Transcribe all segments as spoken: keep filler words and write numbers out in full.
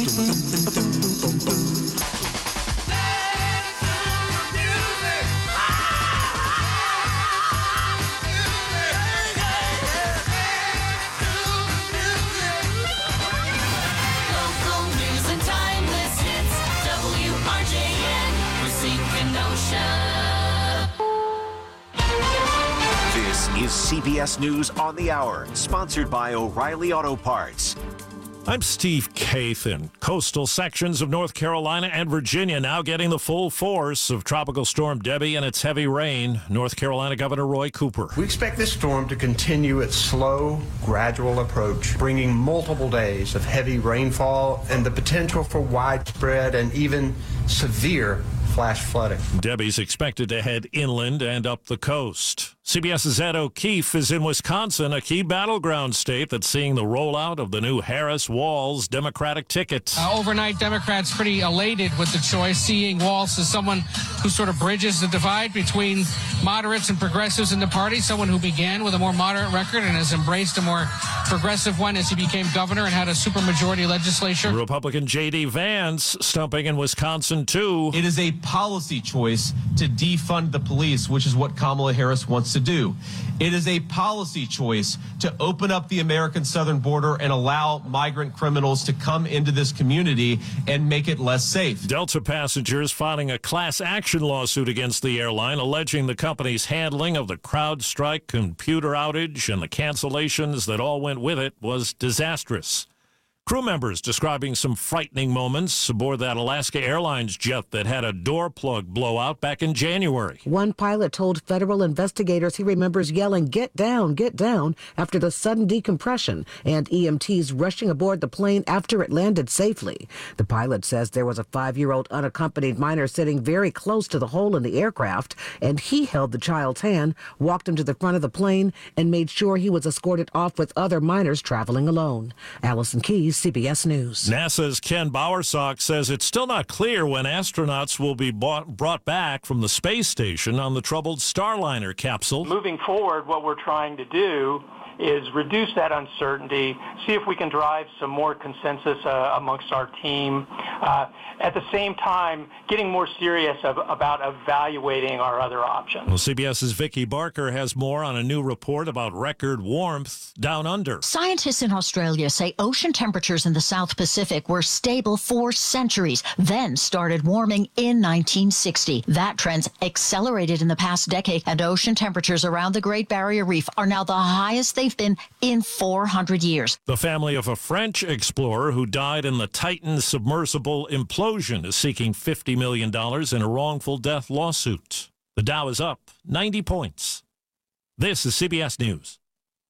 Is C B S News on the Hour, sponsored by O'Reilly Auto Parts. I'm Steve Kathan. Coastal sections of North Carolina and Virginia now getting the full force of Tropical Storm Debbie and its heavy rain. North Carolina Governor Roy Cooper. We expect this storm to continue its slow, gradual approach, bringing multiple days of heavy rainfall and the potential for widespread and even severe flash flooding. Debbie's expected to head inland and up the coast. CBS's Ed O'Keefe is in Wisconsin, a key battleground state that's seeing the rollout of the new Harris-Walz Democratic ticket. Uh, overnight, Democrats pretty elated with the choice, seeing Walz as someone who sort of bridges the divide between moderates and progressives in the party, someone who began with a more moderate record and has embraced a more progressive one as he became governor and had a supermajority legislature. Republican J D. Vance stumping in Wisconsin, too. It is a policy choice to defund the police, which is what Kamala Harris wants to do. It is a policy choice to open up the American southern border and allow migrant criminals to come into this community and make it less safe. Delta passengers filing a class action lawsuit against the airline, alleging the company's handling of the CrowdStrike computer outage and the cancellations that all went with it was disastrous. Crew members describing some frightening moments aboard that Alaska Airlines jet that had a door plug blowout back in January. One pilot told federal investigators he remembers yelling, "Get down, get down," after the sudden decompression, and E M Ts rushing aboard the plane after it landed safely. The pilot says there was a five-year-old unaccompanied minor sitting very close to the hole in the aircraft, and he held the child's hand, walked him to the front of the plane, and made sure he was escorted off with other minors traveling alone. Allison Keyes, C B S News. NASA's Ken Bowersock says it's still not clear when astronauts will be bought, brought back from the space station on the troubled Starliner capsule. Moving forward, what we're trying to do is reduce that uncertainty, see if we can drive some more consensus uh, amongst our team. Uh, at the same time, getting more serious of, about evaluating our other options. Well, CBS's Vicki Barker has more on a new report about record warmth down under. Scientists in Australia say ocean temperatures in the South Pacific were stable for centuries, then started warming in nineteen sixty. That trend accelerated in the past decade, and ocean temperatures around the Great Barrier Reef are now the highest they've been in four hundred years. The family of a French explorer who died in the Titan submersible implosion is seeking fifty million dollars in a wrongful death lawsuit. The Dow is up ninety points. This is C B S News.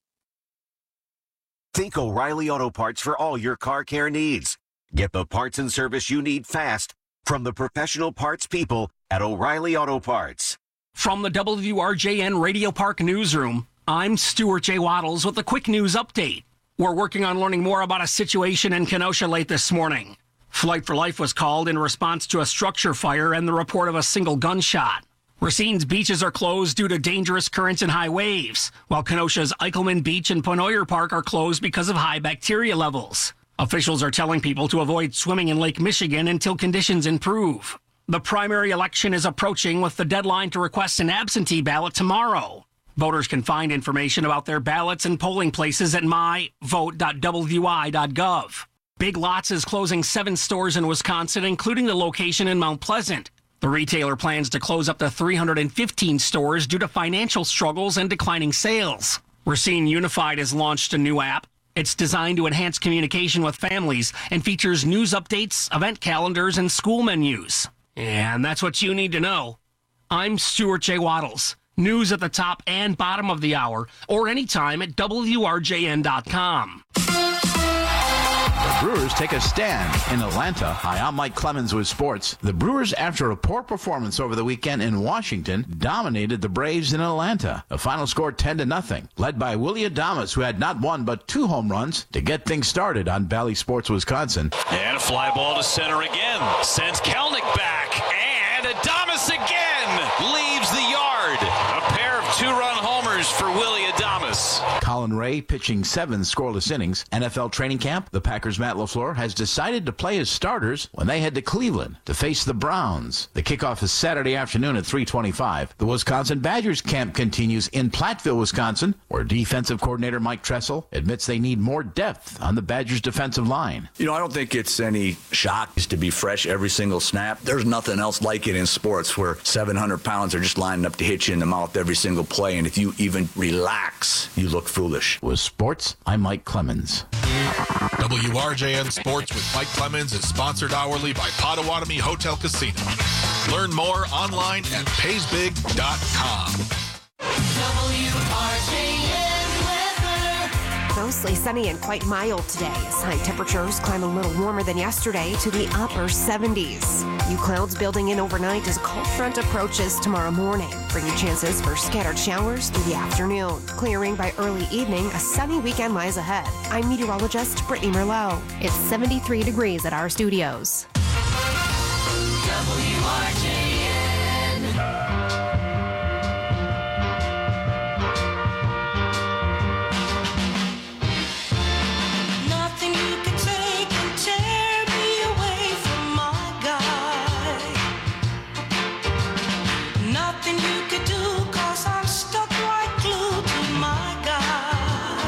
Think O'Reilly Auto Parts for all your car care needs. Get the parts and service you need fast from the professional parts people at O'Reilly Auto Parts. From the W R J N Radio Park Newsroom, I'm Stuart J. Waddles with a quick news update. We're working on learning more about a situation in Kenosha late this morning. Flight for Life was called in response to a structure fire and the report of a single gunshot. Racine's beaches are closed due to dangerous currents and high waves, while Kenosha's Eichelman Beach and Penoyer Park are closed because of high bacteria levels. Officials are telling people to avoid swimming in Lake Michigan until conditions improve. The primary election is approaching with the deadline to request an absentee ballot tomorrow. Voters can find information about their ballots and polling places at my vote dot w i dot gov. Big Lots is closing seven stores in Wisconsin, including the location in Mount Pleasant. The retailer plans to close up to three hundred fifteen stores due to financial struggles and declining sales. Racine Unified has launched a new app. It's designed to enhance communication with families and features news updates, event calendars, and school menus. And that's what you need to know. I'm Stuart J. Waddles. News at the top and bottom of the hour, or anytime at W R J N dot com. The Brewers take a stand in Atlanta. Hi, I'm Mike Clemens with sports. The Brewers, after a poor performance over the weekend in Washington, dominated the Braves in Atlanta. The final score ten to nothing, led by Willie Adames, who had not one but two home runs to get things started on Bally Sports Wisconsin. And a fly ball to center again. Sends Kelnick back. And Adames again leaves the yard. A pair of two-run homers for Willie Adames. Colin Colin Ray pitching seven scoreless innings. N F L training camp, the Packers' Matt LaFleur has decided to play his starters when they head to Cleveland to face the Browns. The kickoff is Saturday afternoon at three twenty-five. The Wisconsin Badgers camp continues in Platteville, Wisconsin, where defensive coordinator Mike Tressel admits they need more depth on the Badgers' defensive line. You know, I don't think it's any shock to be fresh every single snap. There's nothing else like it in sports where seven hundred pounds are just lining up to hit you in the mouth every single play, and if you even relax, you look foolish. With sports, I'm Mike Clemens. W R J N Sports with Mike Clemens is sponsored hourly by Potawatomi Hotel Casino. Learn more online at pays big dot com. W R J N weather. Mostly sunny and quite mild today. High temperatures climb a little warmer than yesterday to the upper seventies. Few clouds building in overnight as a cold front approaches tomorrow morning, bringing chances for scattered showers through the afternoon. Clearing by early evening, a sunny weekend lies ahead. I'm meteorologist Brittany Merlot. It's seventy-three degrees at our studios. W R J N. Nothing you can take can tear me away from my guy. Nothing you could do, cause I'm stuck right glued to my guy.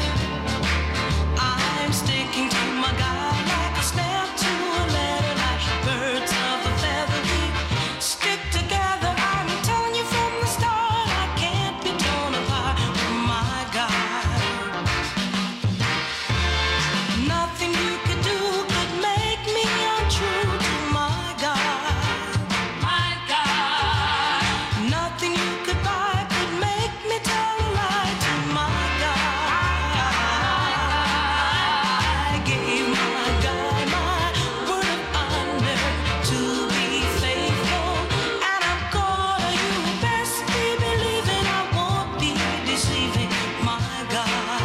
I'm sticking to my guy like a snap to a letter, like birds of a feather. We stick together, I'm telling you from the start, I can't be torn apart from my guy. Nothing you could do could make me untrue to my guy. My guy. Nothing you could buy could make me tell a lie to my guy. I gave my guy my word of honor to be faithful, and I'm gonna, you best be believing I won't be deceiving my guy.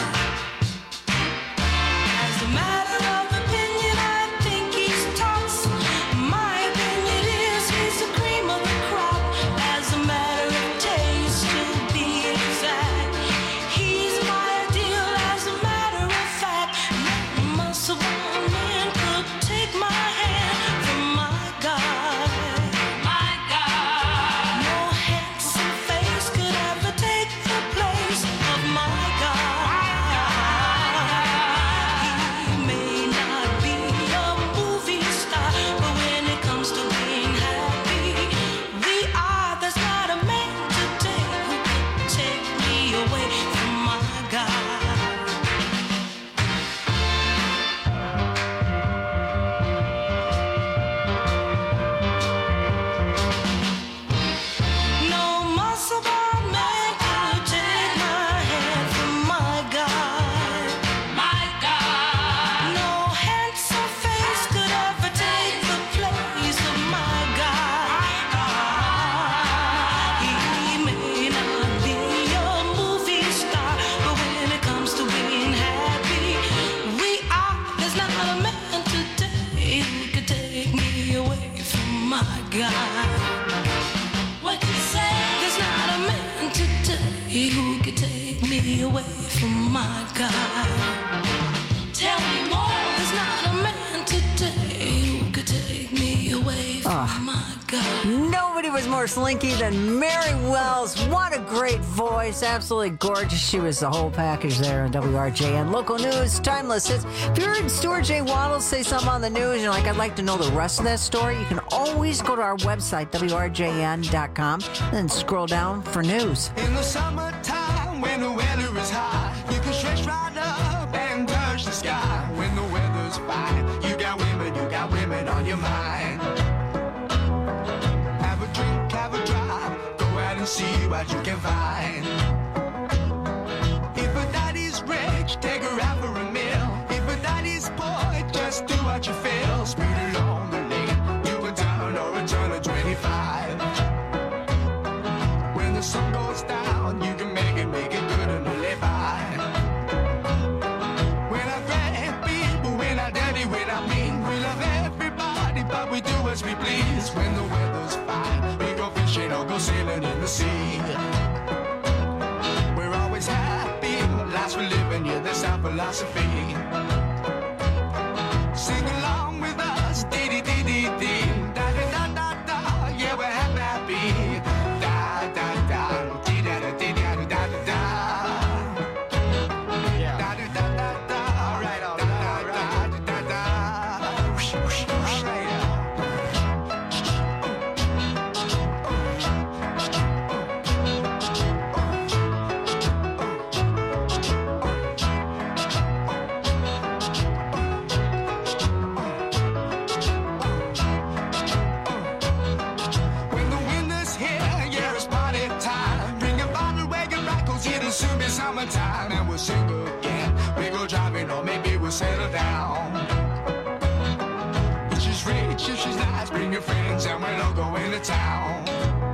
As a matter of opinion, I think he's tops. My opinion is he's the cream of the crop. As a matter of taste, to be exact, he's my ideal. As a matter of fact, no muscle bound man could take my hand from my guy. My guy. No handsome face could ever take the place of my guy. He may not be a movie star, but when it comes to being happy, we are. There's not a man today who could take me away from my guy. No muscle bound man could take my hand from my guy. My guy. No handsome face could ever take the place of my guy. He may not be a movie star, but when it comes to being happy, we are. There's not a man today who could take me away from my guy. What you say? There's not a man today who could take me away from my guy. Tell me more. There's not a man today who could take me away from Ah. my guy. Nobody was more slinky than Mary Wells. What a great voice. Absolutely gorgeous. She was the whole package there on W R J N. Local news, timeless hits. If you heard Stuart J. Waddles say something on the news, you're like, I'd like to know the rest of that story, you can always go to our website, W R J N dot com, and then scroll down for news. In the summertime, when the weather is high, you can stretch right up and touch the sky. When the weather's fine, you got women, you got women on your mind. Have a drink, have a drive, go out and see what you can find. If a daddy's rich, take her out for a meal. If a daddy's poor, just do what you feel. Speed along the lane, you a turn or a turn of twenty-five. When the sun goes down, you can make it, make it good and live by. When I grab people, when I daddy, when I mean, we love everybody, but we do as we please. When the weather's fine, we go fishing or go sailing in the sea. We're always happy philosophy. Sing along with us, dee dee dee dee dee, da da da da da. Yeah, we're happy, happy. Da da da, dee da da dee da da da da. Yeah. Da da da da da. All right, all right, all right. Da da da. Whoosh, whoosh, whoosh. All right. When the winter's here, yeah, it's party time. Bring a bottle, wagon, rock, 'cause it'll soon be summertime. And we'll sing again. We go driving, or maybe we'll settle down. If she's rich, if she's nice, bring your friends, and we'll all go into town.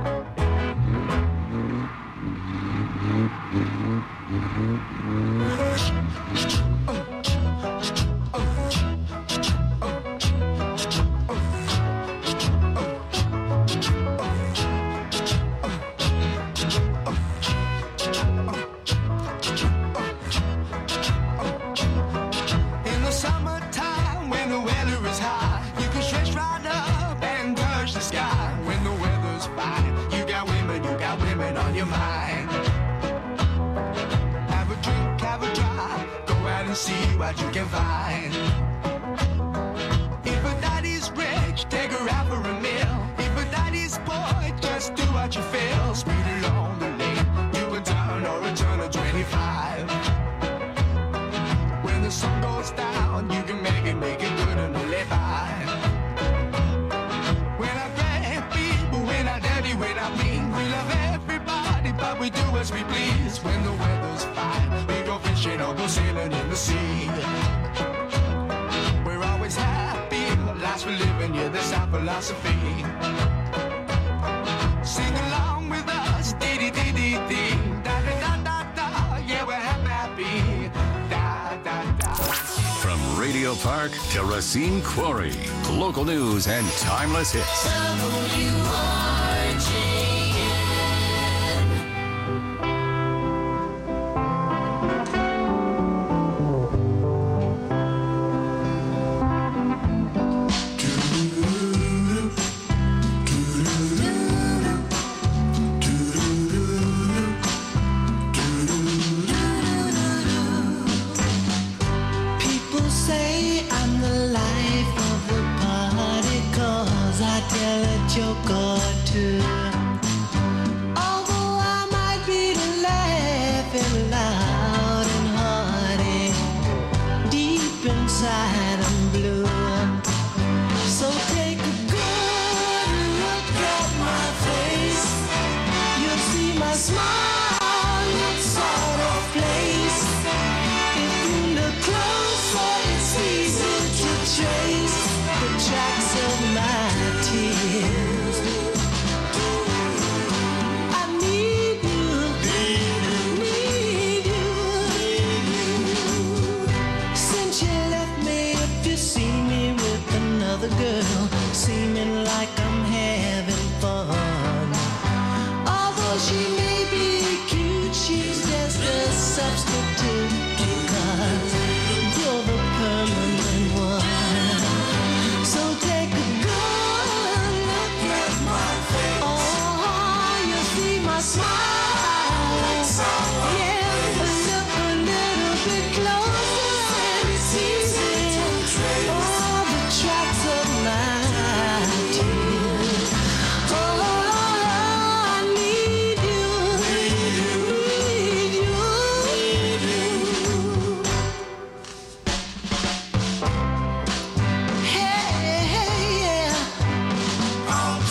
In the summertime, when the weather is high, you can stretch right up and touch the sky. When the weather's fine, you got women, you got women on your mind. Have a drink, have a drive, go out and see what you can find. If a daddy's rich, take her out for a meal. If a daddy's poor, just do what you feel. Speed along the lane, you can turn or return to twenty-five. When the sun goes down, you can make it, make it good and live by. When I grab people, when I daddy, when I mean, we love everybody, but we do as we please. When the weather's fine, we go fishing or go sailing in the sea. We're always happy, life's for living, yeah, that's our philosophy. Sing along with us, dee dee dee dee dee, da da da da da, yeah, we're happy, happy, da da da. From Radio Park to Racine Quarry, local news and timeless hits. W R J N. People say I'm the life of the party, 'cause I tell a joke or two. Although I might be laughing loud and hearty, deep inside I'm blue. So take a good look at my face. You'll see my smile looks sort of place. If you look closer, it's easy to trace the tracks of my tears. I need you, need you. Since you left me, if you see me with another girl, seeming like I'm having fun. Although she may be cute, she's just a substitute, 'cause you're the permanent one. So take a good look at my face. Oh, you see my smile. Yeah, look a little bit closer and it's easy. All the tracks of my tears. Oh, I need you, need you. Hey, hey, yeah. I'm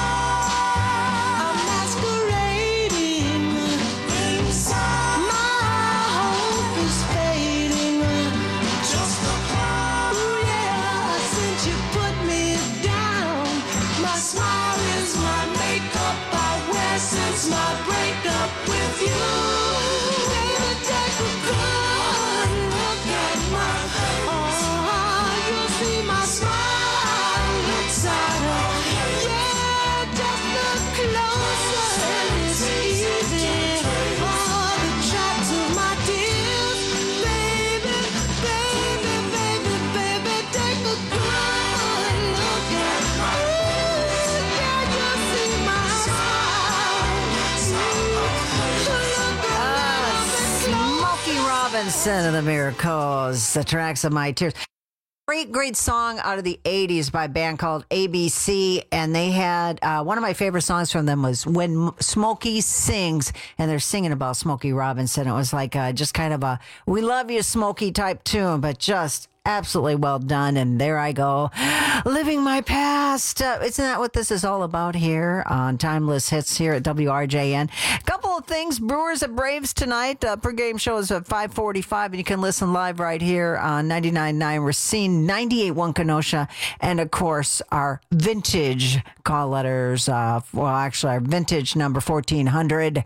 masquerading. My hope is fading. Just a cloud. Ooh, yeah, since you put me down, my smile is my makeup I wear since my breakup with you. Baby, take a good look at my face. Oh, you'll see my smile inside of. Yeah, just look closer and it's easy. All the tracks of my tears, baby, Center of the Miracles, the tracks of my tears. Great, great song out of the eighties by a band called A B C, and they had, uh, one of my favorite songs from them was When Smokey Sings, and they're singing about Smokey Robinson. It was like uh, just kind of a, we love you, Smokey type tune, but just absolutely well done. And there I go, living my past. Uh, isn't that what this is all about here on Timeless Hits here at W R J N? A couple of things. Brewers at Braves tonight. Uh, pregame show is at five forty-five, and you can listen live right here on ninety-nine point nine Racine, ninety-eight point one Kenosha, and of course our vintage call letters. Uh, well, actually, our vintage number fourteen hundred.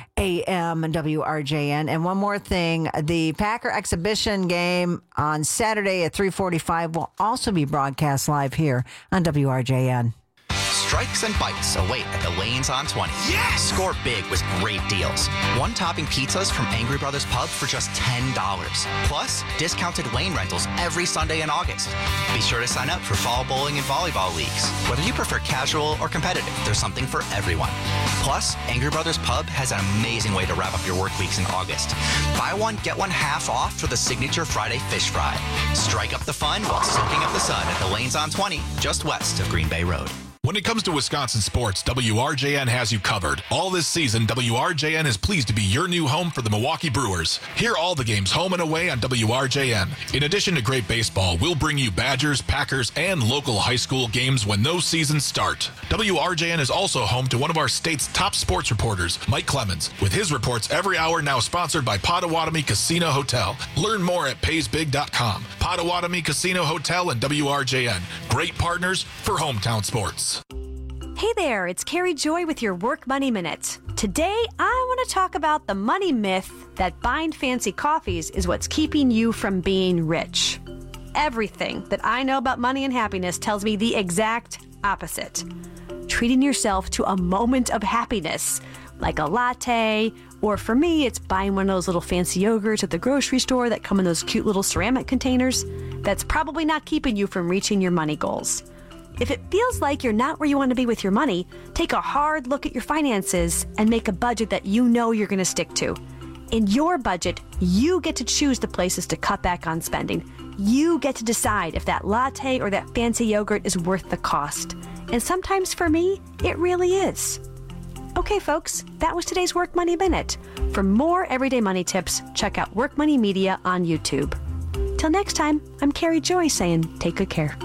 A M and W R J N. And one more thing, the Packer exhibition game on Saturday at three forty-five will also be broadcast live here on W R J N. Strikes and bites await at the Lanes on twenty. Yes! Score big with great deals. One-topping pizzas from Angry Brothers Pub for just ten dollars. Plus, discounted Lane rentals every Sunday in August. Be sure to sign up for fall bowling and volleyball leagues. Whether you prefer casual or competitive, there's something for everyone. Plus, Angry Brothers Pub has an amazing way to wrap up your work weeks in August. Buy one, get one half off for the signature Friday fish fry. Strike up the fun while soaking up the sun at the Lanes on twenty, just west of Green Bay Road. When it comes to Wisconsin sports, W R J N has you covered. All this season, W R J N is pleased to be your new home for the Milwaukee Brewers. Hear all the games home and away on W R J N. In addition to great baseball, we'll bring you Badgers, Packers, and local high school games when those seasons start. W R J N is also home to one of our state's top sports reporters, Mike Clemens, with his reports every hour, now sponsored by Potawatomi Casino Hotel. Learn more at pays big dot com. Potawatomi Casino Hotel and W R J N. Great partners for hometown sports. Hey there, it's Carrie Joy with your Work Money Minute. Today, I want to talk about the money myth that buying fancy coffees is what's keeping you from being rich. Everything that I know about money and happiness tells me the exact opposite. Treating yourself to a moment of happiness, like a latte, or for me, it's buying one of those little fancy yogurts at the grocery store that come in those cute little ceramic containers, that's probably not keeping you from reaching your money goals. If it feels like you're not where you want to be with your money, take a hard look at your finances and make a budget that you know you're going to stick to. In your budget, you get to choose the places to cut back on spending. You get to decide if that latte or that fancy yogurt is worth the cost. And sometimes for me, it really is. Okay, folks, that was today's Work Money Minute. For more everyday money tips, check out Work Money Media on YouTube. Till next time, I'm Carrie Joy saying take good care.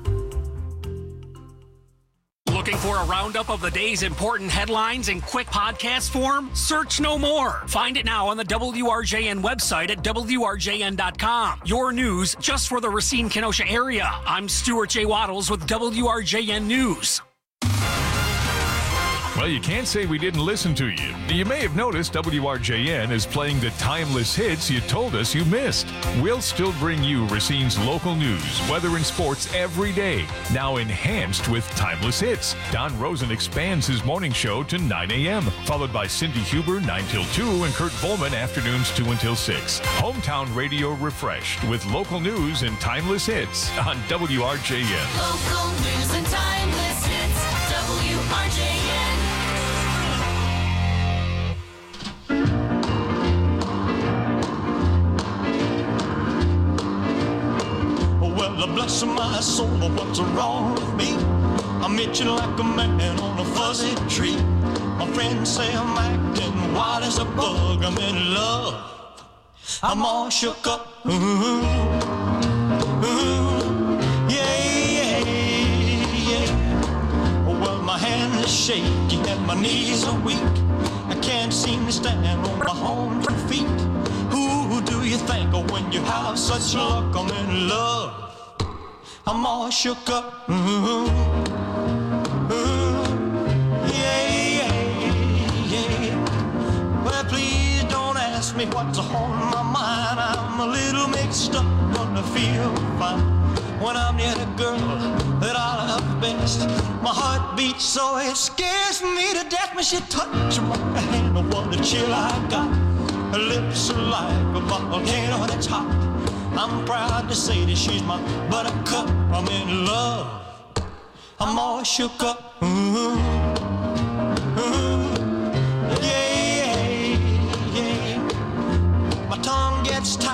Looking for a roundup of the day's important headlines in quick podcast form? Search no more. Find it now on the W R J N website at W R J N dot com. Your news just for the Racine-Kenosha area. I'm Stuart J. Waddles with W R J N News. Well, you can't say we didn't listen to you. You may have noticed W R J N is playing the timeless hits you told us you missed. We'll still bring you Racine's local news, weather, and sports every day, now enhanced with timeless hits. Don Rosen expands his morning show to nine a.m., followed by Cindy Huber nine till two and Kurt Volman afternoons two until six. Hometown radio refreshed with local news and timeless hits on W R J N. Local news and timeless hits, W R J N. Well, bless my soul, what's wrong with me? I'm itching like a man on a fuzzy tree. My friends say I'm acting wild as a bug. I'm in love. I'm all shook up. Ooh, ooh, yeah, yeah, yeah. Well, my hand is shaky and my knees are weak. I can't seem to stand on my own two feet. Who do you think of when you have such luck? I'm in love. I'm all shook up. Ooh, ooh, yeah, yeah, yeah. Well, please don't ask me what's on my mind. I'm a little mixed up, gonna feel fine when I'm near the girl that I love best. My heart beats so it scares me to death when she touches my hand. Oh, what a chill I got. Her lips are like a volcano that's hot. I'm proud to say that she's my buttercup. I'm in love. I'm all shook up. Ooh, ooh, yeah, yeah. My tongue gets tied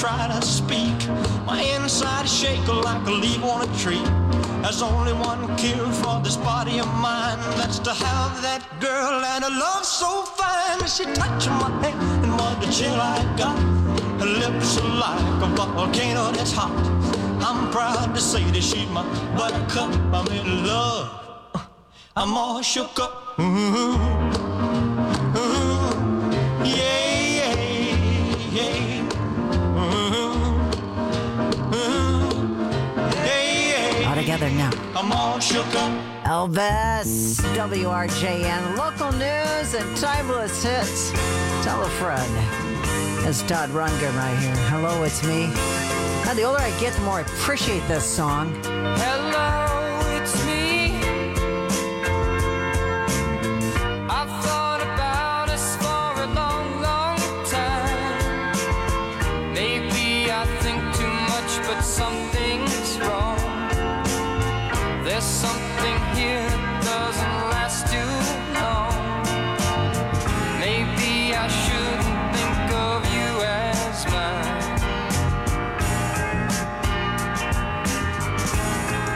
try to speak. My inside shake like a leaf on a tree. There's only one cure for this body of mine. That's to have that girl and a love so fine. She touched my hand and what the chill I got. Her lips are like a volcano that's hot. I'm proud to say that she's my buttercup. I'm in love. I'm all shook up. Ooh, ooh, yeah, yeah, yeah. Ooh, ooh, yeah, yeah. All together now. I'm all shook up. Elvis, W R J N, local news and timeless hits. Tell a friend. It's Todd Rundgren right here. Hello, it's me. Now, the older I get, the more I appreciate this song. Hello, it's me. I've thought about us for a long, long time. Maybe I think too much, but something's wrong. There's something here that doesn't last too long. Maybe I shouldn't think of you as mine.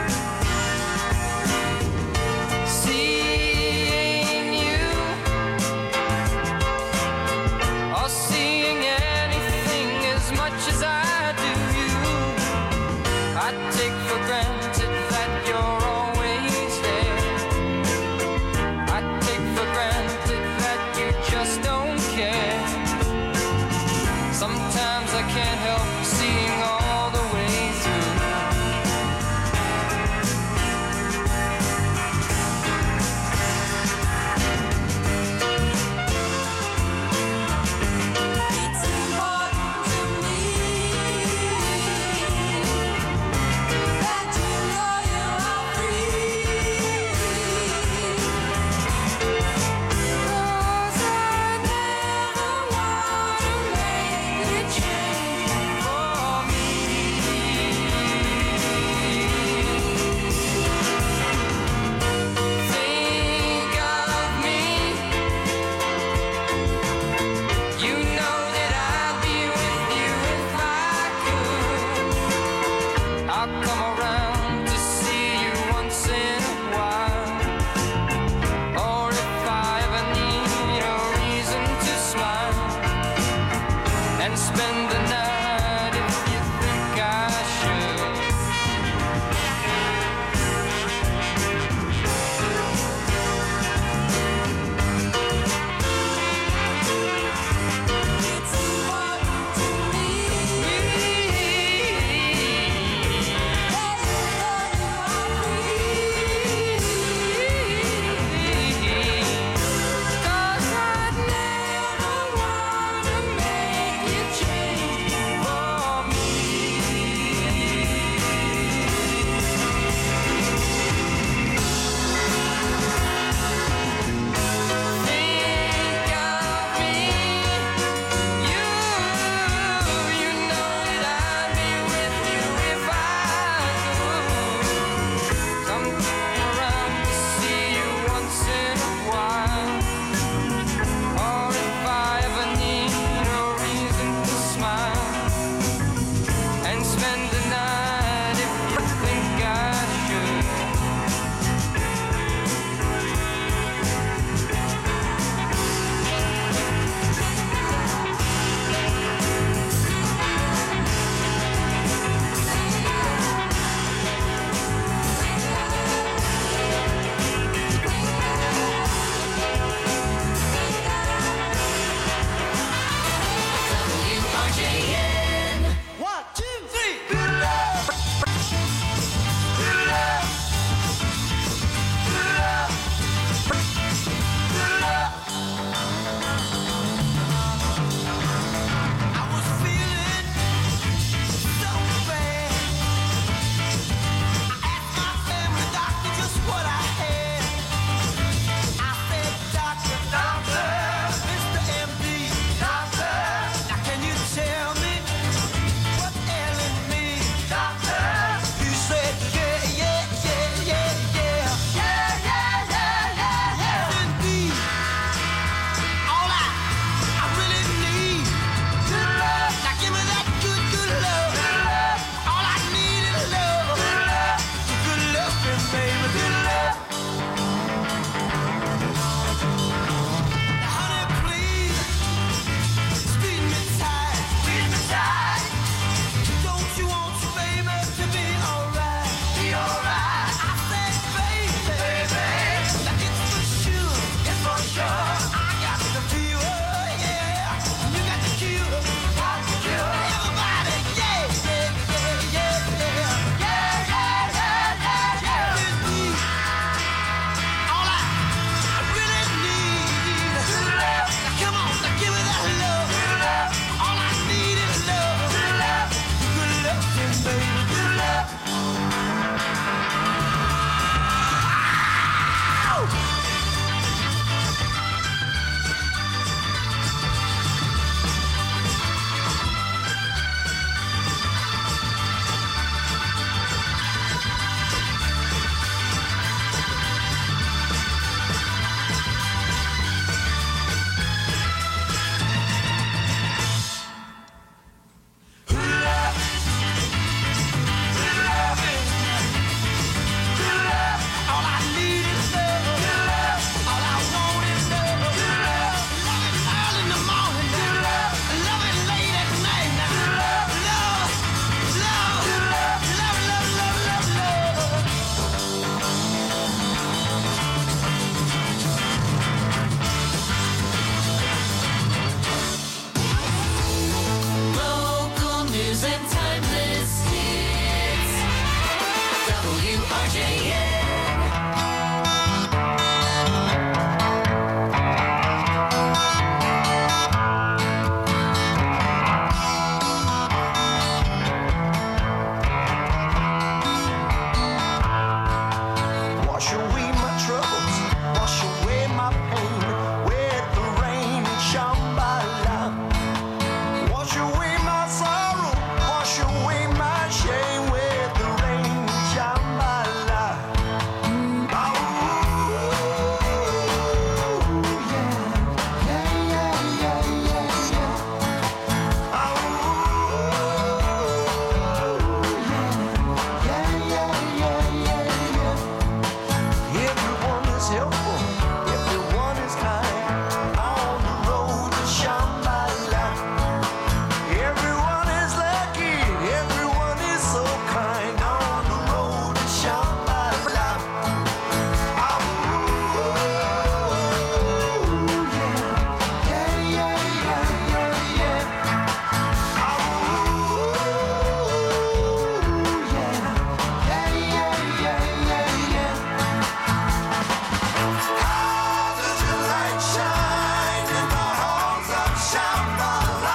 J N. Wash away my troubles, wash away my pain with the rain and Shambhala. Wash away my sorrow, wash away my shame with the rain and Shambhala. Oh, yeah, yeah, yeah, yeah, yeah, yeah. Oh, yeah, yeah, yeah, yeah, yeah. Everyone is helpful, everyone is kind on the road to Shambhala. Everyone is lucky, everyone is so kind on the road to Shambhala. Oh, yeah, yeah, yeah, yeah, yeah, yeah. Oh, yeah, yeah, yeah, yeah, yeah, yeah. How does your light shine in the halls of Shambhala?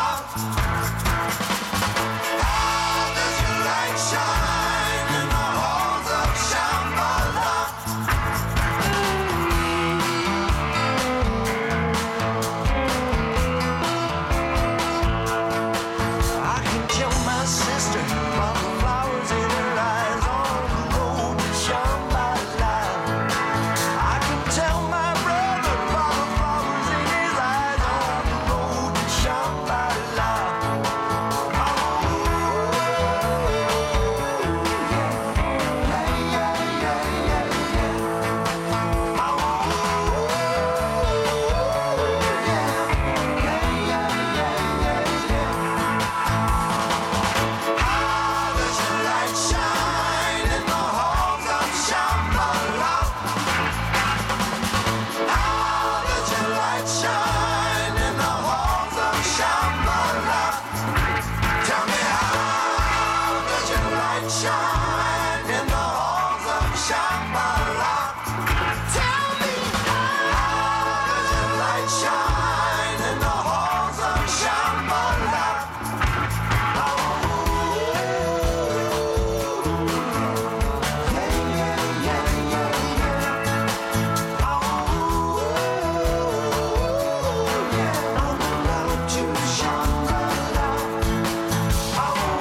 How does your light shine in the halls of Shambhala? I can tell my sister by the flowers in her eyes on the road to Shambhala. I can tell my brother by the flowers in his eyes on the road to Shambhala. Oh, yeah, yeah, yeah, yeah, yeah. Oh, yeah, yeah, yeah, yeah, yeah, yeah. How does your light shine in the halls of Shambhala? How does your light shine in the halls of Shambhala? Tell me, how does your light shine in the halls of Shambhala? Tell me, how does your light shine in the halls of Shambhala? Oh, yeah, yeah, yeah, yeah, yeah. Oh, yeah, on the road to Shambhala. Oh,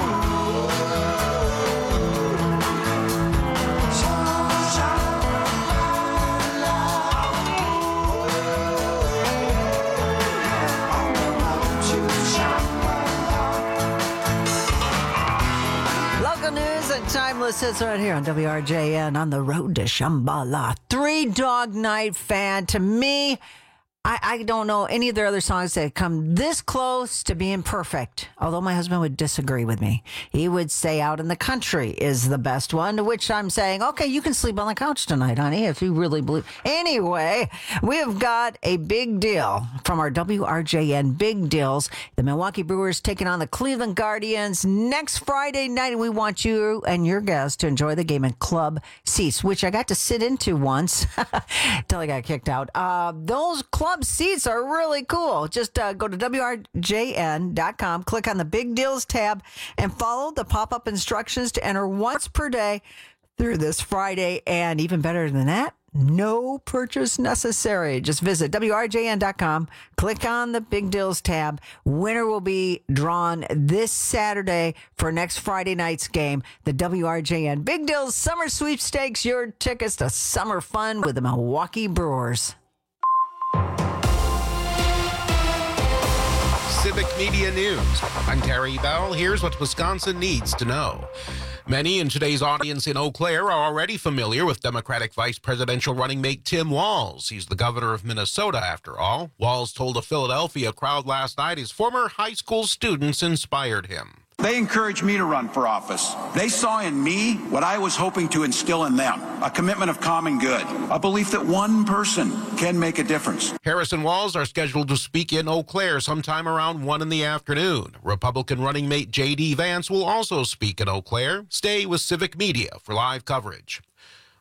Local news and timeless hits right here on W R J N on the road to Shambhala. Three Dog Night fan. To me, I, I don't know any of their other songs that come this close to being perfect. Although my husband would disagree with me. He would say Out in the Country is the best one, to which I'm saying, okay, you can sleep on the couch tonight, honey, if you really believe. Anyway, we've got a big deal from our W R J N Big Deals. The Milwaukee Brewers taking on the Cleveland Guardians next Friday night, and we want you and your guests to enjoy the game in club seats, which I got to sit into once until I got kicked out. Uh, those club seats are really cool. Just uh, go to W R J N dot com, click on the Big Deals tab, and follow the pop-up instructions to enter once per day through this Friday. And even better than that, no purchase necessary. Just visit W R J N dot com, click on the Big Deals tab. Winner will be drawn this Saturday for next Friday night's game. The W R J N Big Deals Summer Sweepstakes, your tickets to summer fun with the Milwaukee Brewers. Civic Media News. I'm Terry Bell. Here's what Wisconsin needs to know. Many in today's audience in Eau Claire are already familiar with Democratic Vice Presidential running mate Tim Walz. He's the governor of Minnesota, after all. Walz told a Philadelphia crowd last night his former high school students inspired him. They encouraged me to run for office. They saw in me what I was hoping to instill in them, a commitment of common good, a belief that one person can make a difference. Harris and Walz are scheduled to speak in Eau Claire sometime around one in the afternoon. Republican running mate J D Vance will also speak in Eau Claire. Stay with Civic Media for live coverage.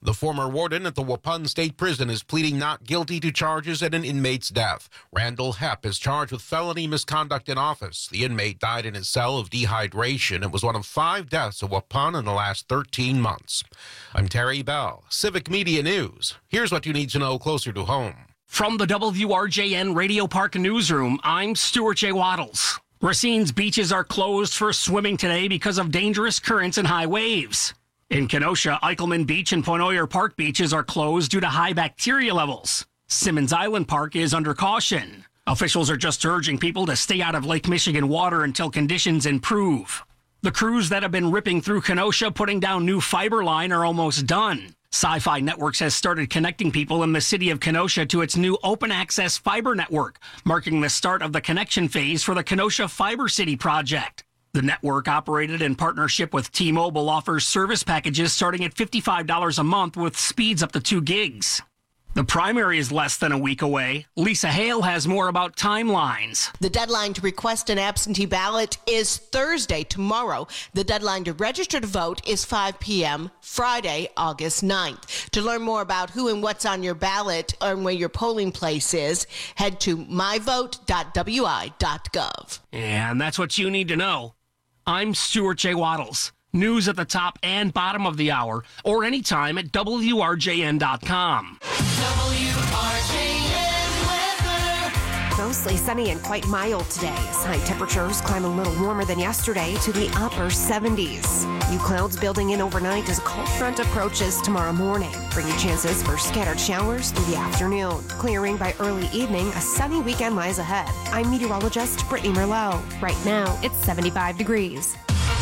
The former warden at the Waupun State Prison is pleading not guilty to charges at an inmate's death. Randall Hepp is charged with felony misconduct in office. The inmate died in his cell of dehydration and was one of five deaths at Waupun in the last thirteen months. I'm Terry Bell, Civic Media News. Here's what you need to know closer to home. From the W R J N Radio Park Newsroom, I'm Stuart J. Waddles. Racine's beaches are closed for swimming today because of dangerous currents and high waves. In Kenosha, Eichelman Beach and Ponoyer Park beaches are closed due to high bacteria levels. Simmons Island Park is under caution. Officials are just urging people to stay out of Lake Michigan water until conditions improve. The crews that have been ripping through Kenosha putting down new fiber line are almost done. Sci-Fi Networks has started connecting people in the city of Kenosha to its new open access fiber network, marking the start of the connection phase for the Kenosha Fiber City project. The network, operated in partnership with T-Mobile, offers service packages starting at fifty-five dollars a month with speeds up to two gigs. The primary is less than a week away. Lisa Hale has more about timelines. The deadline to request an absentee ballot is Thursday, tomorrow. The deadline to register to vote is five p.m. Friday, August ninth. To learn more about who and what's on your ballot and where your polling place is, head to my vote dot w i dot gov. And that's what you need to know. I'm Stuart J. Waddles. News at the top and bottom of the hour, or anytime at W R J N dot com. W R J N weather. Mostly sunny and quite mild today. High temperatures climb a little warmer than yesterday to the upper seventies. New clouds building in overnight as a cold front approaches tomorrow morning, bringing chances for scattered showers through the afternoon. Clearing by early evening, a sunny weekend lies ahead. I'm meteorologist Brittany Merlot. Right now, it's seventy-five degrees.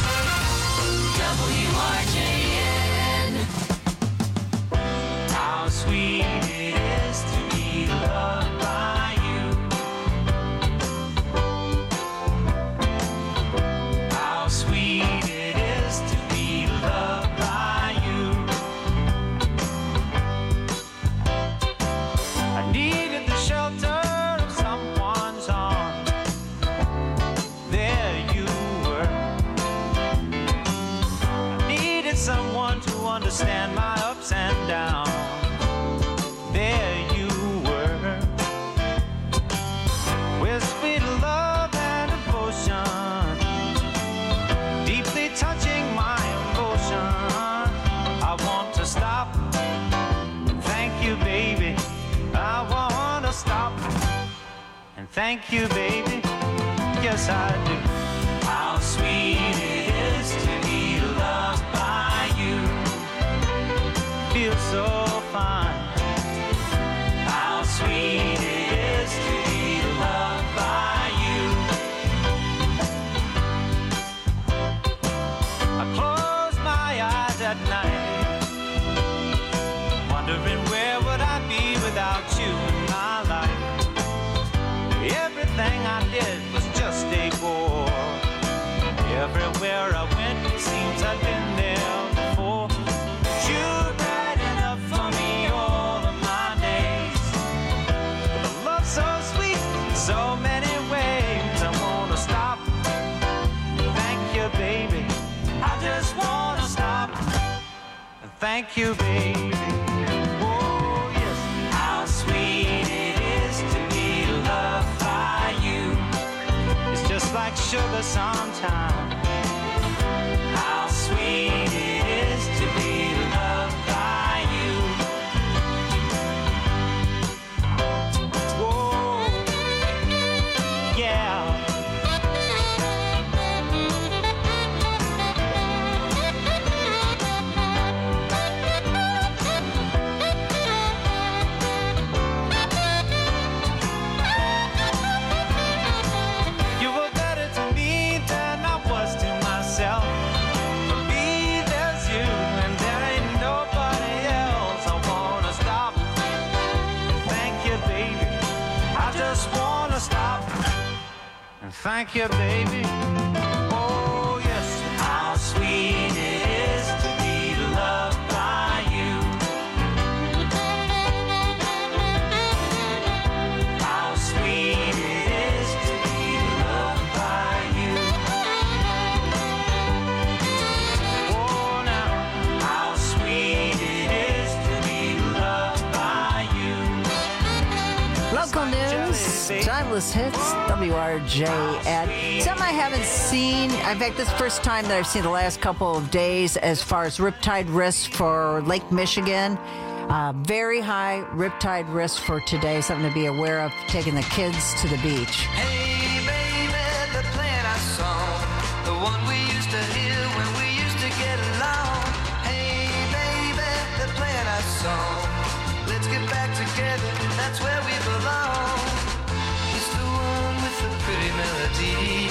W R J N. How sweet it is to be loved by you. How sweet it is to be loved by you. I needed the shelter of someone's arms. There you someone to understand my ups and downs. There you were, with sweet love and devotion, deeply touching my emotion. I want to stop. Thank you, baby. I want to stop. And thank you, baby. Yes, I do. How sweet it is to be loved by you. Feels so fine. How sweet it is to be loved by you. I close my eyes at night, wondering where would I be without you in my life. Everything I did was just a bore. Everywhere I went, it seems I've been there before. You're bright enough for me all of my days. With a love so sweet in so many ways. I wanna stop. Thank you, baby. I just wanna stop. Thank you, baby. Oh, yes. How sweet it is to be loved by you. It's just like sugar sometimes. How sweet it is to be loved by you. Whoa, yeah. You were better to me than I was to myself. For me, there's you, and there ain't nobody else. I wanna stop. Thank you, baby. I just wanna stop. And thank you, baby. Oh, yes. How sweet it is to be loved by you. How sweet it is to be loved by you. Oh, now, how sweet it is Timeless Hits, W R J N. Something I haven't seen. In fact, this is the first time that I've seen the last couple of days as far as riptide risks for Lake Michigan. Uh, very high riptide risk for today. Something to be aware of, taking the kids to the beach. Hey, baby, the plan I saw, the one we used to hear when we used to get along. Hey, baby, the plan I saw, let's get back together, that's where we belong. It's the one with the pretty melody.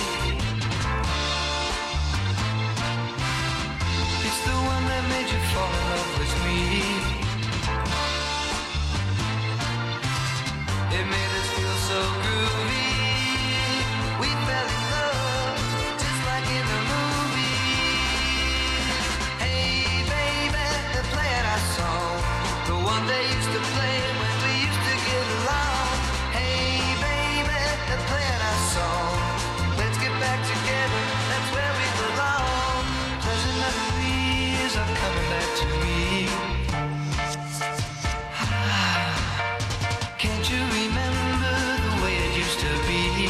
It's the one that made you fall in love with me. It made us feel so groovy. We fell in love, just like in the movie. Hey, baby, the plan I saw, the one they used to play when we used to get along. Hey, baby, the plan I saw, let's get back together, that's where we belong. Pleasant memories are coming back to me. Can't you remember the way it used to be?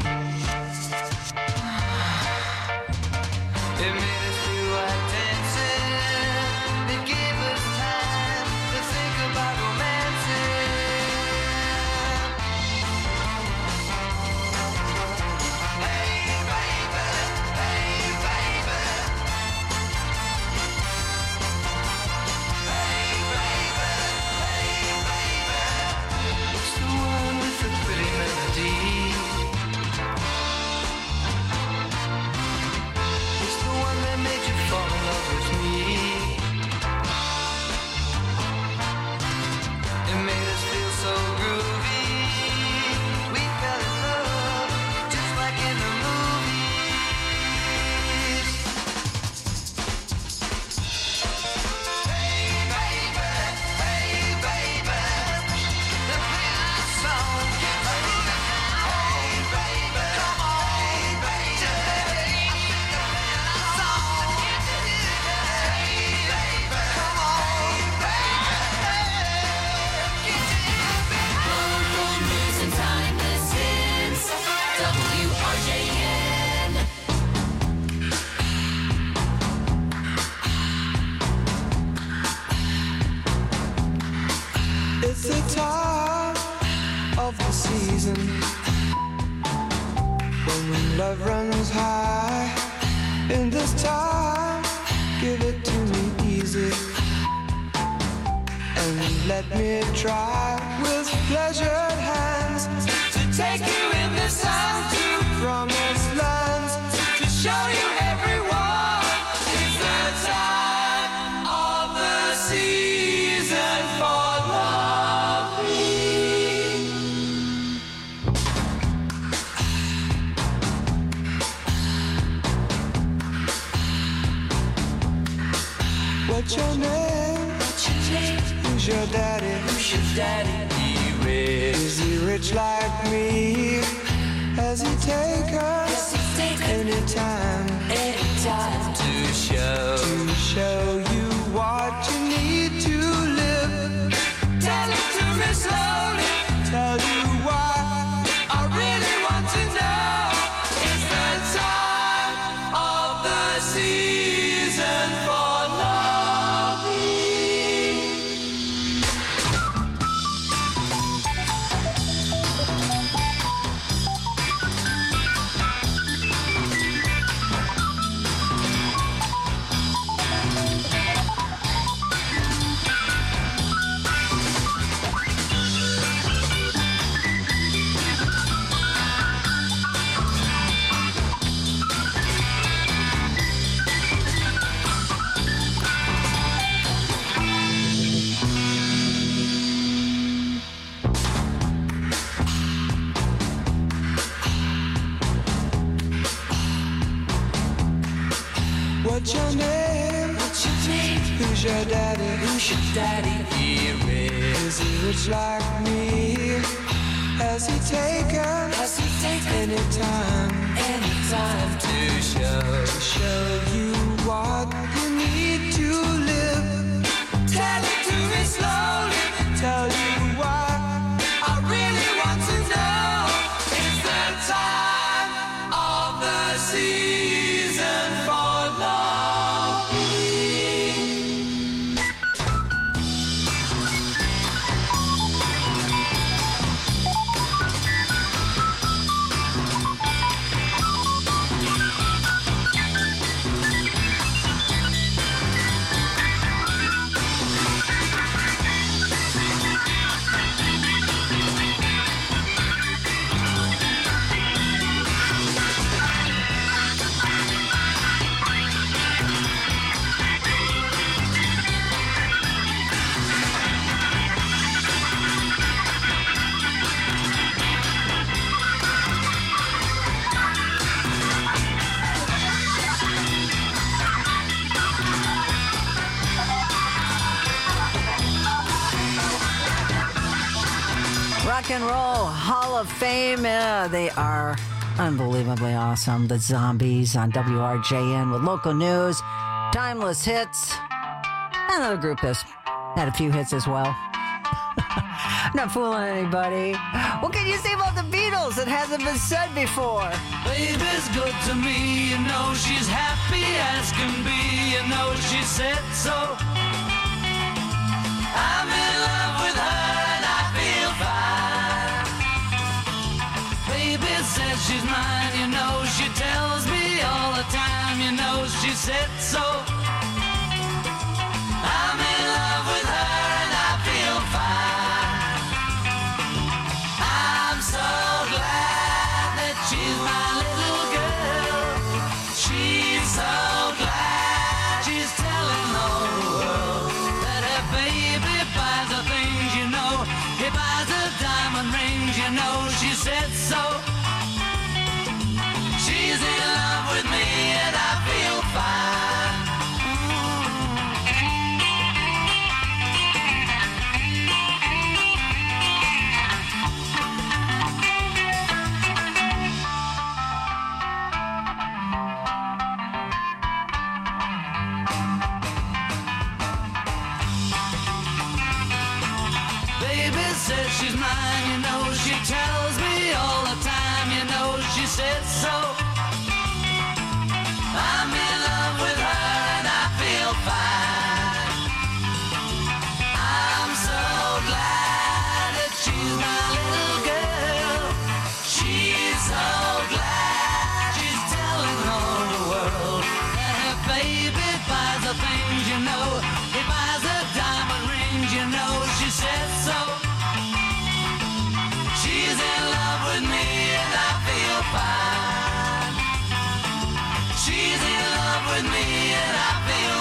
It made us feel like dancing. It gave us time to think about romancing. Hey, baby, hey, baby. Hey, baby, hey, baby. It's the one with the pretty melody. It's the one that made you fall in love with me. It made us feel so groovy. We fell in love, just like in the movies. Hey, baby, hey, baby. The plan I saw, hey, baby, come on, baby. I think the plan I saw, hey, baby, come on, Local news and timeless hits. W R J N. It's the time of the season when love runs high. In this time, give it to me easy and let me try with pleasured hands to take you in the sun to promised lands, to show you everyone. It's the time of the season for loving. What's your name? What's your name? Who's your daddy? Who's your daddy? He rich. Is he rich like me? Has he taken any time? Any time to show to show you what you need to live? Tell it to me slowly. Tell you why I really want to know. It's the time of the season for loving. What's your name? What's your name? Who's your daddy? Who's your daddy? He rich. Is he rich like me? Has he taken? Has he taken any time? Any time to show to show you what you need to live? Tell it to me slowly. Tell you why I really want to know. Rock and Roll Hall of Fame. Uh, they are unbelievably awesome. The Zombies on W R J N with local news, timeless hits. Another group has had a few hits as well. Not fooling anybody. What can you say about the Beatles? It hasn't been said before. Baby's good to me, you know she's happy as can be, you know she said so. I'm in love with her and I feel fine. Baby says she's mine, you know she tells me all the time, you know she said so. I'm in love with her and I feel fine. I'm so glad that she's my little girl. She's so glad she's telling all the world that her baby buys her things, you know. He buys her diamond rings, you know. She said so. She's in love with me and I feel fine. Baby says she's mine, you know, she tells me all the time, you know, she said so. I'm in love with her and I feel fine. I'm so glad that she's my little girl. She's so glad she's telling all the world that her baby buys the things, you know. He buys her diamond rings, you know, she said so. She's in love with me and I feel fine. She's in love with me and I feel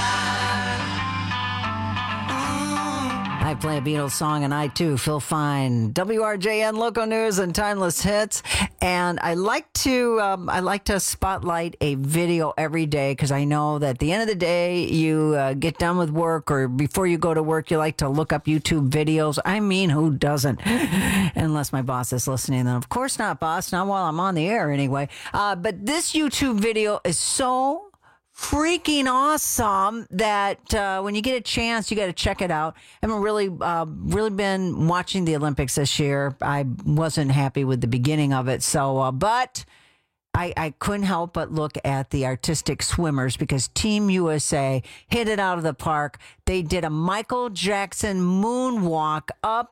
fine. I play a Beatles song and I too feel fine. W R J N local news and timeless hits. And I like to um, I like to spotlight a video every day because I know that at the end of the day you uh, get done with work or before you go to work you like to look up YouTube videos. I mean, who doesn't? Unless my boss is listening, then of course not, boss. Not while I'm on the air anyway. Uh, but this YouTube video is so freaking awesome that uh, when you get a chance, you got to check it out. I haven't really, uh, really been watching the Olympics this year. I wasn't happy with the beginning of it. So, uh, but I, I couldn't help but look at the artistic swimmers because Team U S A hit it out of the park. They did a Michael Jackson moonwalk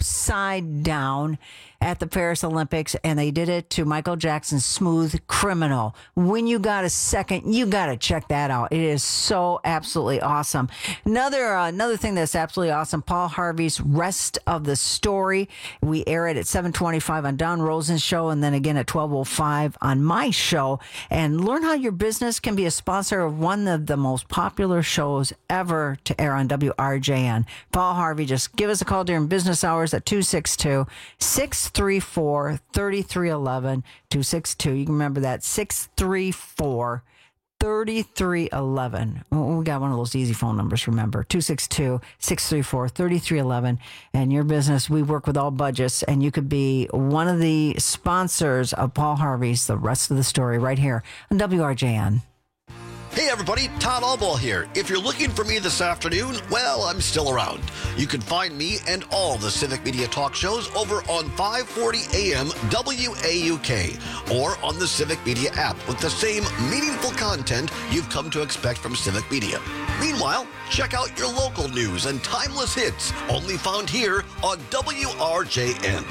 upside down at the Paris Olympics, and they did it to Michael Jackson's Smooth Criminal. When you got a second, you got to check that out. It is so absolutely awesome. Another uh, another thing that's absolutely awesome, Paul Harvey's Rest of the Story. We air it at seven twenty-five on Don Rosen's show, and then again at twelve oh five on my show. And learn how your business can be a sponsor of one of the most popular shows ever to air on W R J N. Paul Harvey, just give us a call during business hours at two six two, six three four, three three one one, two six two. You can remember that, six three four, three three one one. Oh, we got one of those easy phone numbers, remember, two six two, six three four, three three one one. And your business, we work with all budgets, and you could be one of the sponsors of Paul Harvey's The Rest of the Story right here on W R J N. Hey everybody, Todd Albaugh here. If you're looking for me this afternoon, well, I'm still around. You can find me and all the Civic Media talk shows over on five forty A M W A U K or on the Civic Media app with the same meaningful content you've come to expect from Civic Media. Meanwhile, check out your local news and timeless hits only found here on W R J N.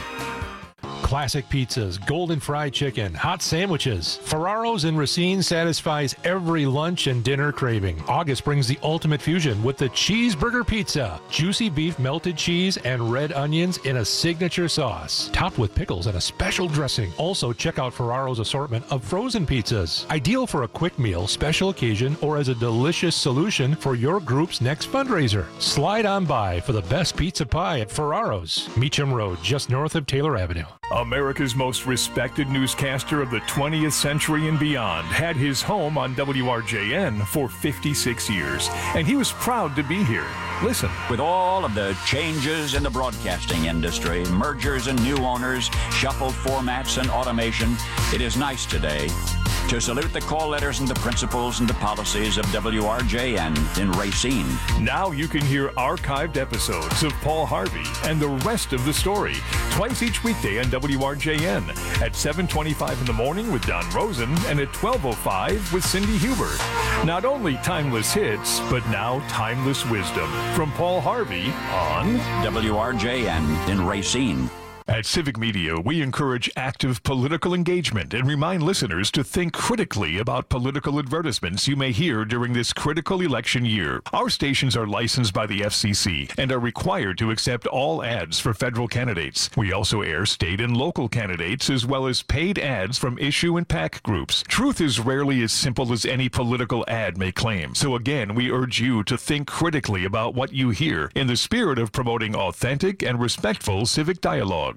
Classic pizzas, golden fried chicken, hot sandwiches. Ferraro's in Racine satisfies every lunch and dinner craving. August brings the ultimate fusion with the cheeseburger pizza. Juicy beef, melted cheese, and red onions in a signature sauce. Topped with pickles and a special dressing. Also, check out Ferraro's assortment of frozen pizzas. Ideal for a quick meal, special occasion, or as a delicious solution for your group's next fundraiser. Slide on by for the best pizza pie at Ferraro's. Meacham Road, just north of Taylor Avenue. America's most respected newscaster of the twentieth century and beyond had his home on W R J N for fifty-six years, and he was proud to be here. Listen. With all of the changes in the broadcasting industry, mergers and new owners, shuffled formats and automation, it is nice today to salute the call letters and the principles and the policies of W R J N in Racine. Now you can hear archived episodes of Paul Harvey and the rest of the story twice each weekday on W R J N at seven twenty-five in the morning with Don Rosen and at twelve oh five with Cindy Huber. Not only timeless hits, but now timeless wisdom from Paul Harvey on W R J N in Racine. At Civic Media, we encourage active political engagement and remind listeners to think critically about political advertisements you may hear during this critical election year. Our stations are licensed by the F C C and are required to accept all ads for federal candidates. We also air state and local candidates as well as paid ads from issue and PAC groups. Truth is rarely as simple as any political ad may claim. So again, we urge you to think critically about what you hear in the spirit of promoting authentic and respectful civic dialogue.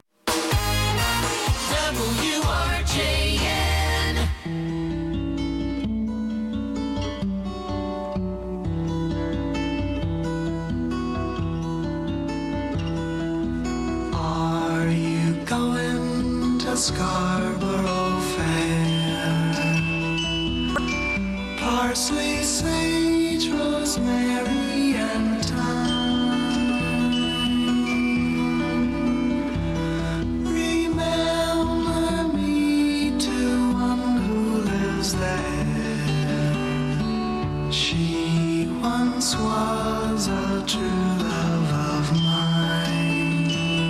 W R J N. Are you going to Scarborough Fair? Parsley, sage, rosemary, and thyme. She once was a true love of mine.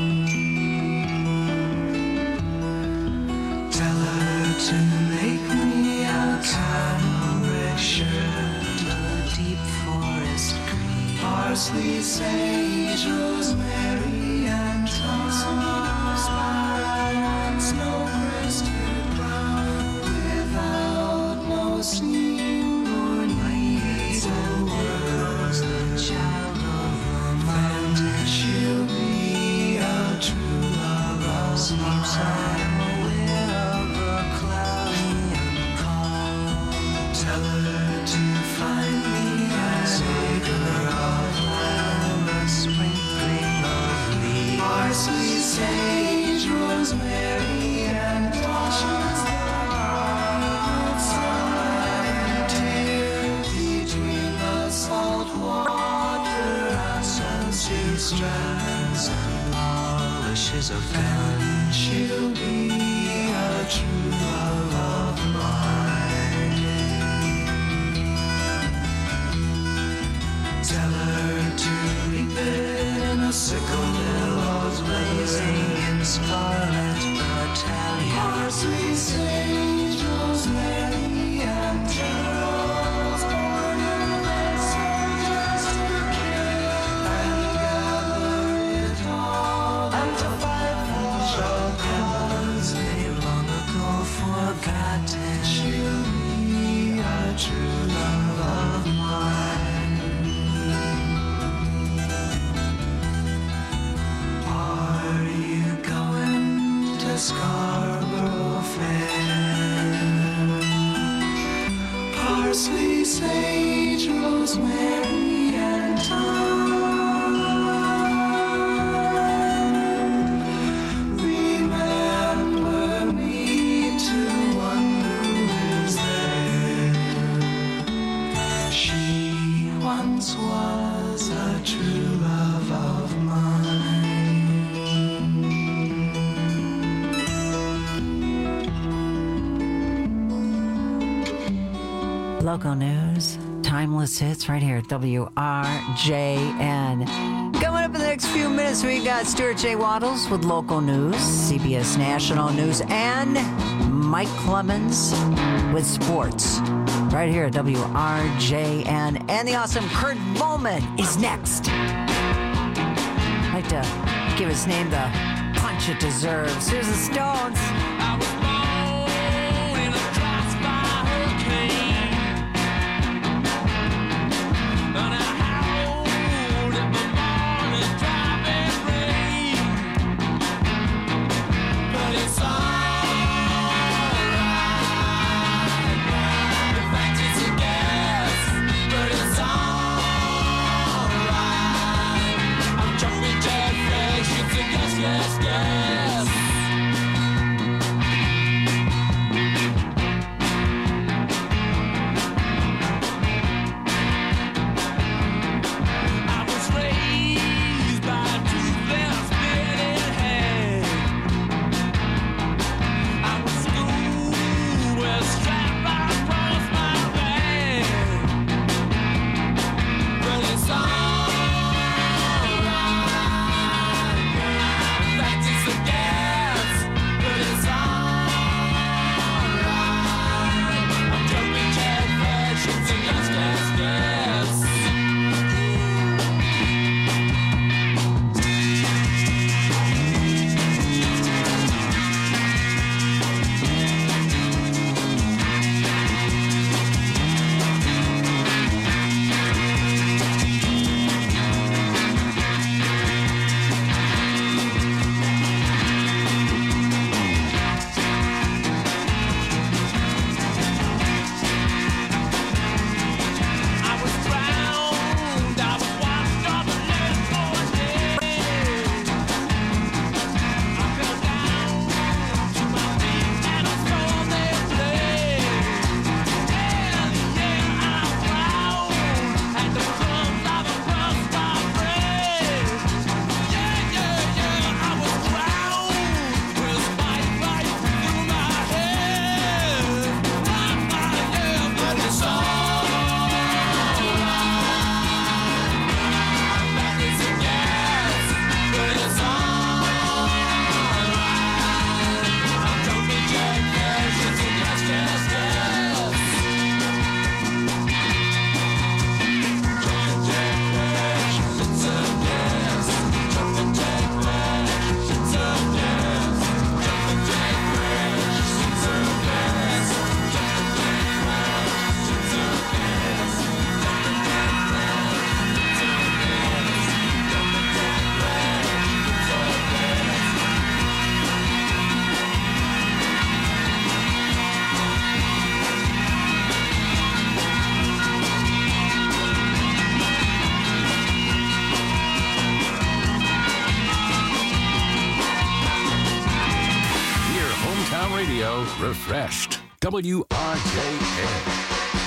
Tell her to make me a cambric shirt, a deep forest green, parsley, sage, rosemary, and thyme. Snow-crested brown, without no seam or needs and words, the child of the mountain. She'll be a true love of mine. Aware of the cloudy and calm. Tell her to find me an acre of land, a sprinkling of leaves, parsley, sage, rosemary, and thyme. Between the salt water and sunset strands and polishes of pen, she'll be a true love of mine. Tell her to reap it in a sickle, billows blazing in scarlet battalion, parsley, sage, rosemary, and geraniums, born in the soldiers to kill, and gather it all into five shall cause they long ago forgotten. She'll be a true love of mine. Are you going to Scarborough Fair? Parsley, sage, rosemary, and thyme. Remember me to one who is there. She once was a true love of mine. Local news, timeless hits right here at W R J N. Coming up in the next few minutes, we got Stuart J. Waddles with local news, C B S National News, and Mike Clemens with sports. Right here at W R J N. And the awesome Kurt Volman is next. I'd like to give his name the punch it deserves. Here's the Stones. But it's Tomorrow, refreshed. W R J N.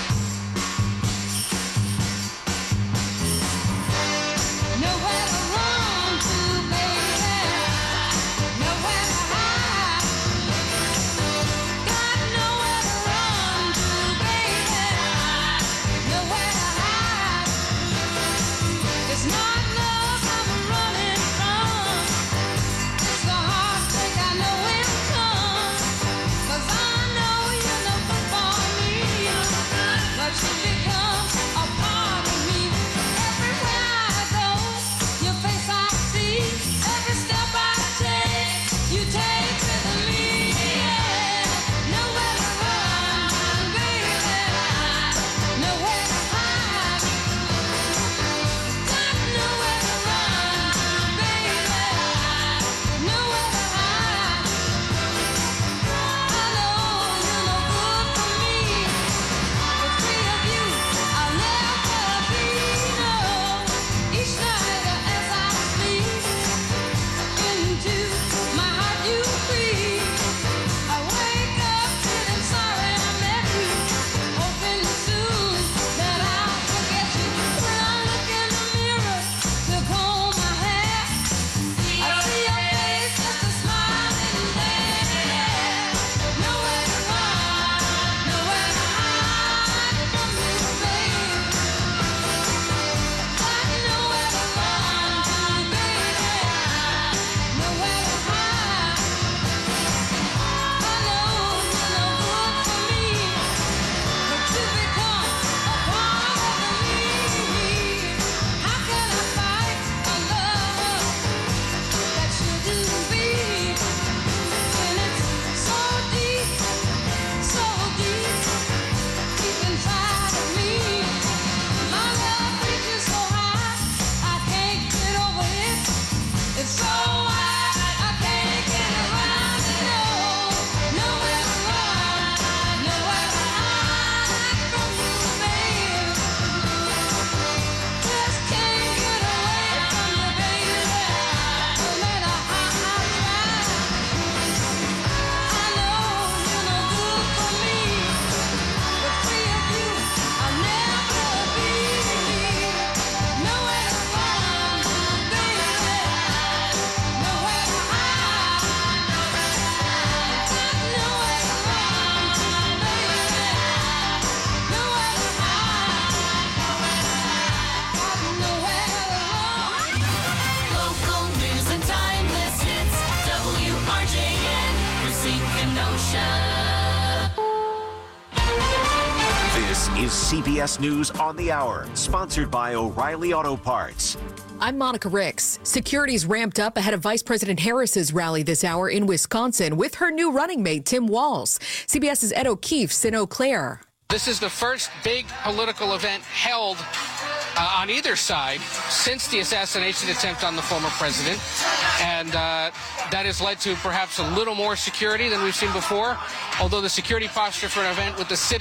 This is C B S News on the Hour, sponsored by O'Reilly Auto Parts. I'm Monica Ricks. Security's ramped up ahead of Vice President Harris's rally this hour in Wisconsin with her new running mate, Tim Walz. CBS's Ed O'Keefe's in Eau Claire. This is the first big political event held uh, on either side since the assassination attempt on the former president. And uh, that has led to perhaps a little more security than we've seen before, although the security posture for an event with the city